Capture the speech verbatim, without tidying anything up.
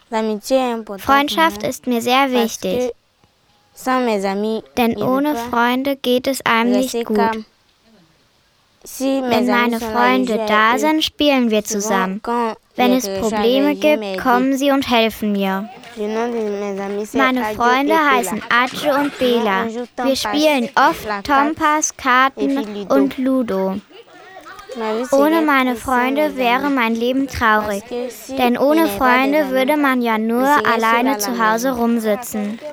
Freundschaft ist mir sehr wichtig, denn ohne Freunde geht es einem nicht gut. Wenn meine Freunde da sind, spielen wir zusammen. Wenn es Probleme gibt, kommen sie und helfen mir. Meine Freunde heißen Adjo und Bela. Wir spielen oft Tompas, Karten und Ludo. Ohne meine Freunde wäre mein Leben traurig, denn ohne Freunde würde man ja nur alleine zu Hause rumsitzen.